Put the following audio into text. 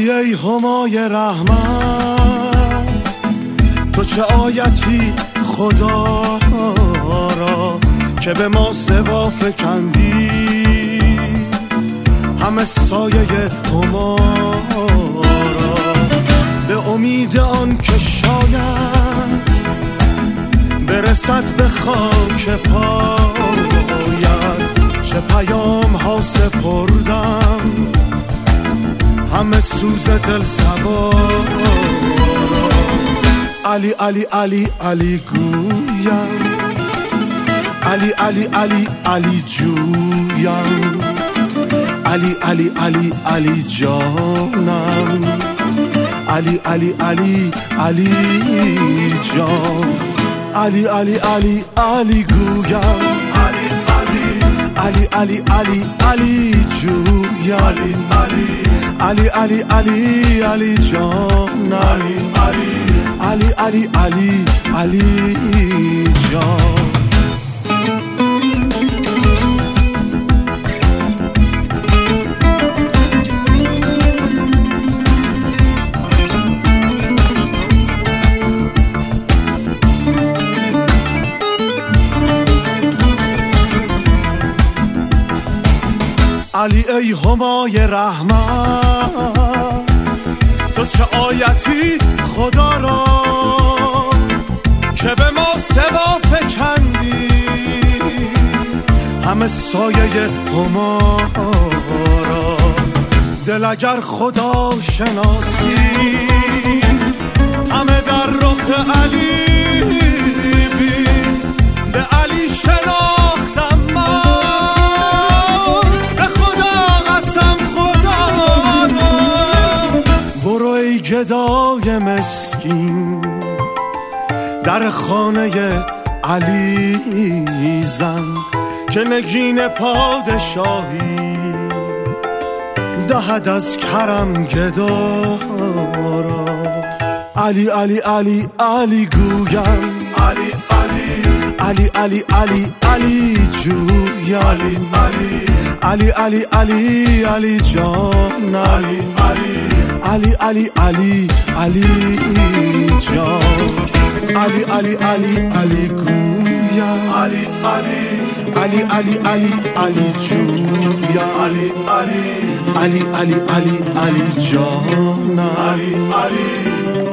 علی ای همای رحمت، تو چه آیتی خدا را که به ما سوا فکندی، همه سایه هما را به امید آن که شاید برسد به خاک پایت. چه پیام ها سپردم همه سوز دل سوار را. علی علی علی علی گویم، علی علی علی علی جویم، علی علی علی علی جانم، علی علی علی علی جان، علی علی علی علی گویم، علی علی علی علی جویم، علی علی علی علی جانم، علی علی علی علی جان. علی ای همای رحمت، تو چه آیتی خدا را که به ما سوا فکندی، همه سایه هما را. دل اگر خدا شناسی همه در رخ علی بین، به علی شناختم من، به خدا قسم خدا را. برو ای گدای مسکین در خانه علی زن، که نگین پادشاهی دهد از کرم گدا را. علی علی علی علی گویم، علی علی علی علی علی جویم، علی علی علی علی جانم، علی علی علی علی جان، علی علی علی علی گویم، علی علی علی علی جویم، علی علی علی علی جانم.